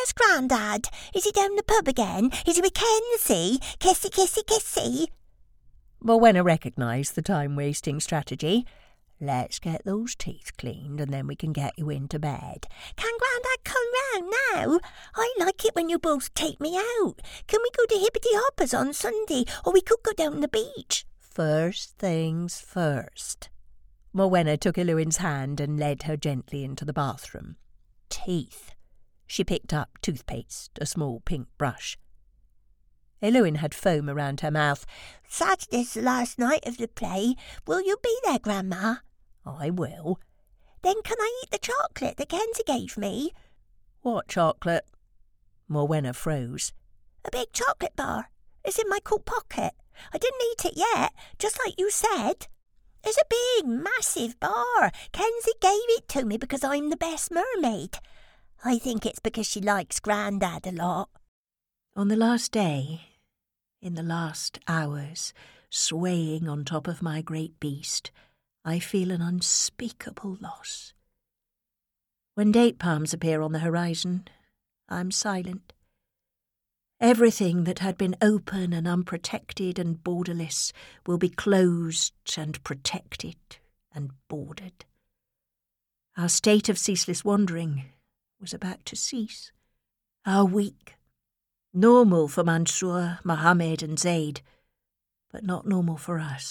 Where's Grandad? Is he down the pub again? Is he with Kenzie? Kissy, kissy, kissy. Morwenna recognised the time-wasting strategy. Let's get those teeth cleaned and then we can get you into bed. Can Grandad come round now? I like it when you both take me out. Can we go to Hippity Hoppers on Sunday, or we could go down the beach? First things first. Morwenna took Elewin's hand and led her gently into the bathroom. Teeth. She picked up toothpaste, a small pink brush. Elewin had foam around her mouth. Saturday's the last night of the play. Will you be there, Grandma? I will. Then can I eat the chocolate that Kenzie gave me? What chocolate? Morwenna froze. A big chocolate bar. It's in my coat pocket. I didn't eat it yet, just like you said. It's a big, massive bar. Kenzie gave it to me because I'm the best mermaid. I think it's because she likes Grandad a lot. On the last day, in the last hours, swaying on top of my great beast, I feel an unspeakable loss. When date palms appear on the horizon, I'm silent. Everything that had been open and unprotected and borderless will be closed and protected and bordered. Our state of ceaseless wandering was about to cease. Our week, normal for Mansour, Mohammed and Zaid, but not normal for us.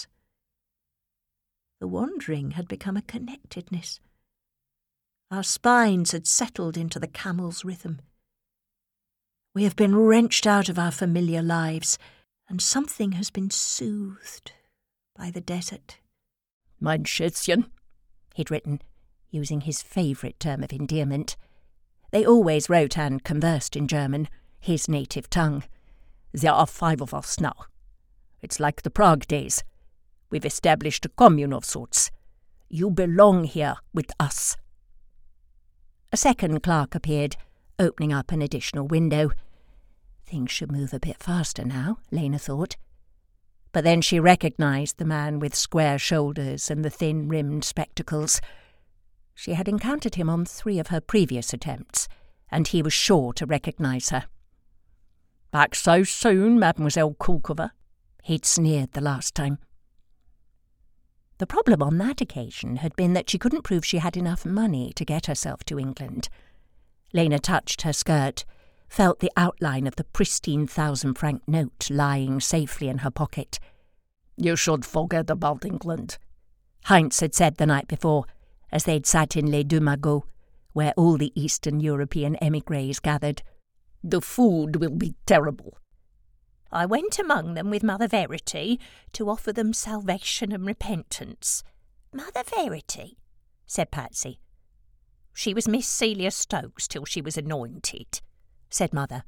The wandering had become a connectedness. Our spines had settled into the camel's rhythm. We have been wrenched out of our familiar lives, and something has been soothed by the desert. Mein Schätzchen, he'd written, using his favourite term of endearment. They always wrote and conversed in German, his native tongue. There are 5 of us now. It's like the Prague days. We've established a commune of sorts. You belong here with us. A second clerk appeared, opening up an additional window. Things should move a bit faster now, Lena thought. But then she recognised the man with square shoulders and the thin-rimmed spectacles. She had encountered him on 3 of her previous attempts, and he was sure to recognise her. Back so soon, Mademoiselle Kulkova? He'd sneered the last time. The problem on that occasion had been that she couldn't prove she had enough money to get herself to England. Lena touched her skirt, felt the outline of the pristine 1,000-franc note lying safely in her pocket. You should forget about England, Heinz had said the night before, as they'd sat in Les Deux Magots, where all the Eastern European émigrés gathered. The food will be terrible. I went among them with Mother Verity to offer them salvation and repentance. Mother Verity, said Patsy. She was Miss Celia Stokes till she was anointed, said Mother.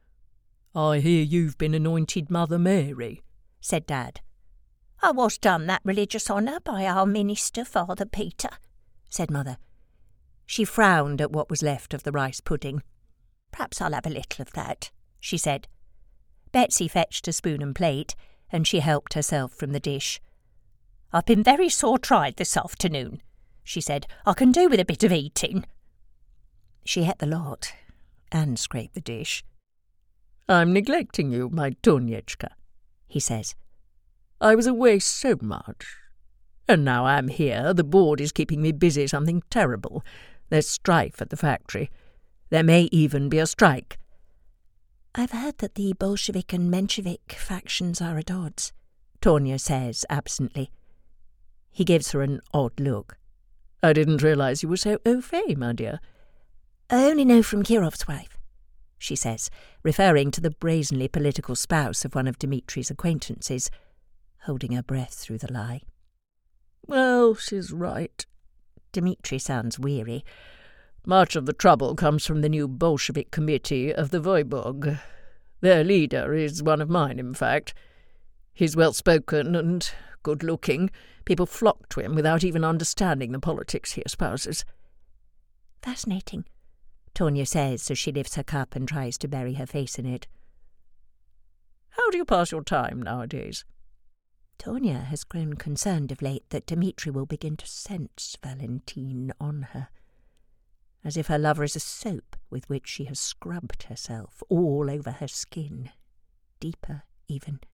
I hear you've been anointed Mother Mary, said Dad. I was done that religious honour by our minister, Father Peter, said Mother. She frowned at what was left of the rice pudding. Perhaps I'll have a little of that, she said. Betsy fetched a spoon and plate, and she helped herself from the dish. I've been very sore tried this afternoon, she said. I can do with a bit of eating. She ate the lot, and scraped the dish. I'm neglecting you, my Tonyechka, he says. I was away so much. And now I'm here, the board is keeping me busy something terrible. There's strife at the factory. There may even be a strike. I've heard that the Bolshevik and Menshevik factions are at odds, Tonya says absently. He gives her an odd look. I didn't realise you were so au fait, my dear. I only know from Kirov's wife, she says, referring to the brazenly political spouse of one of Dmitri's acquaintances, holding her breath through the lie. Well, she's right. Dmitri sounds weary. Much of the trouble comes from the new Bolshevik committee of the Voivod. Their leader is one of mine, in fact. He's well-spoken and good-looking. People flock to him without even understanding the politics he espouses. Fascinating, Tonya says as she lifts her cup and tries to bury her face in it. How do you pass your time nowadays? Tonya has grown concerned of late that Dmitri will begin to sense Valentine on her. as if her lover is a soap with which she has scrubbed herself all over her skin, deeper even